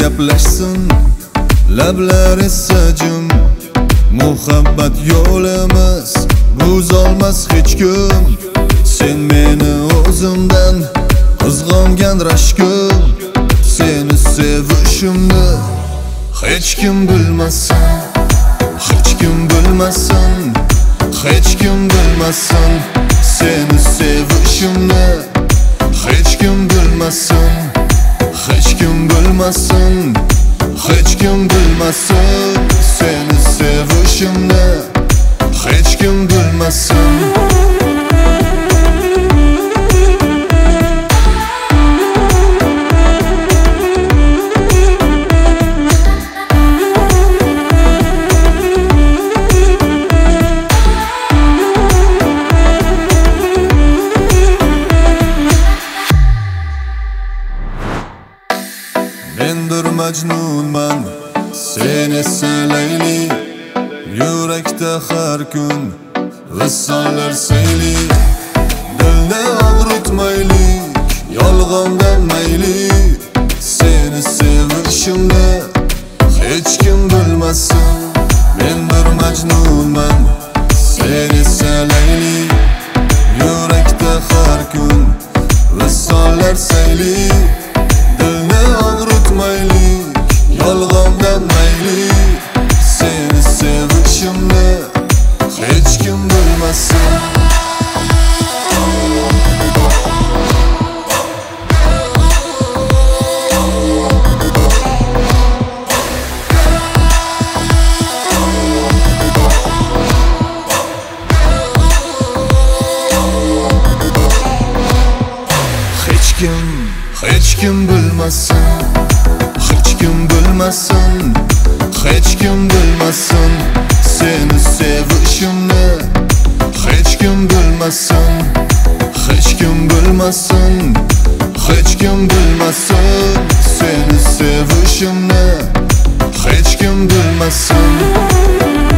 gaplashsin, lablar esa jim. Muhabbat yo'limiz buzolmas hech kim. Sen meni o'zimdan qizg'ongan rashkim. Seni sevishimni hech kim bilmasin, hech kim bilmasin, hech kim bilmasin. Seni sevishimni hech kim bilmasin, hech kim bilmasin, hech kim bilmasin. Seni sevishimni hech kim bilmasin. Men bir majnunman, sen esa Layli. Yurakda har kun visollar sayli. Dilni og'ritmaylik, yolg'ondan mayli. Seni sevishimni hech kim bilmasin. Men bir majnunman, sen esa Layli. Yurakda har kun visollar sayli. Dilni og'ritmaylik, yolg'ondan mayli. Seni sevishimni hech kim bilmasin. Hech kim bilmasin, hech kim bilmasin, hech kim bilmasin. Seni sevishimni hech kim bilmasin, hech kim bilmasin, hech kim bilmasin. Seni sevishimni hech kim bilmasin.